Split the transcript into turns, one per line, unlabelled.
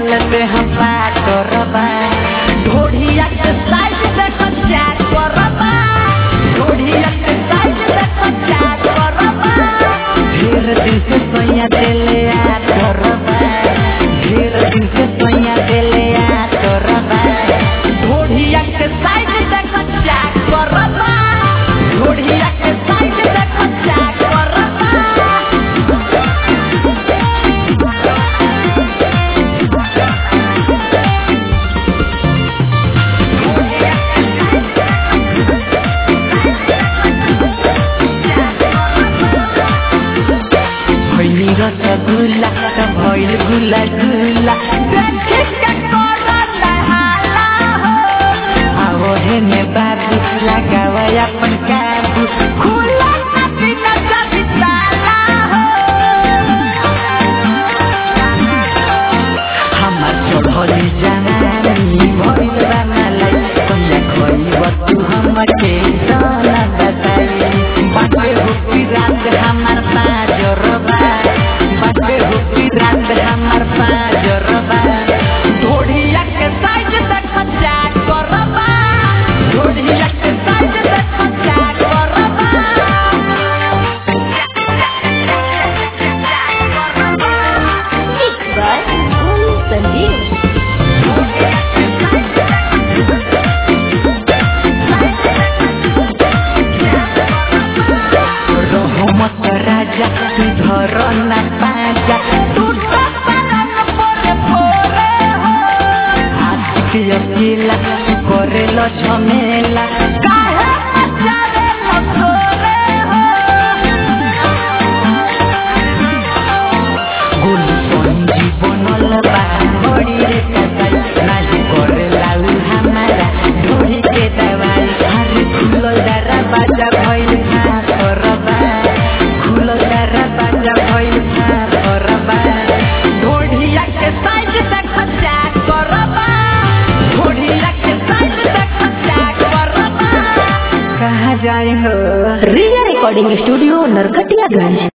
गाल पे हम करबा ढोढ़िया के साइड देखो चैट करबा ढोढ़िया के साइड देखो चैट करबा ढेर दिन से सोया देले आ करबा ढेर दिन से सोया देले आ करबा ढोढ़िया के साइड देखो चैट करबा ढोढ़िया के साइड देखो चैट करबा रसगुल्ला भइल गुला गुला देखे के करन हाला हो आओ हेने बाबू लगावा अपन काबू खुला अभी न जाबी ताला हो हमर चढ़ली जवानी भइल बा मलाई कन्या खोइब तू हमके जाना बताई बाटे हुकी रात हमर पाजरबा रात हमर पाजरबा ढोढ़िया के साइड देखो चैट करबा ढोढ़िया के साइड देखो चैट करबा संदीप रहमत राजा धर ना पाजा अकेला करेलो झमेला काहे मचावे मथोरे हो गुल संजी बनल बा बड़ी रे कसाई नाही करेला हमारा ढोही के दवाई हर खुलो दरा बाजा भइल खा करबा खुलो दरा बाजा भइल खा करबा ढोढ़िया के साइड देखो चैट करबा कहाँ जाए हो? Riya recording studio Narkatiaganj.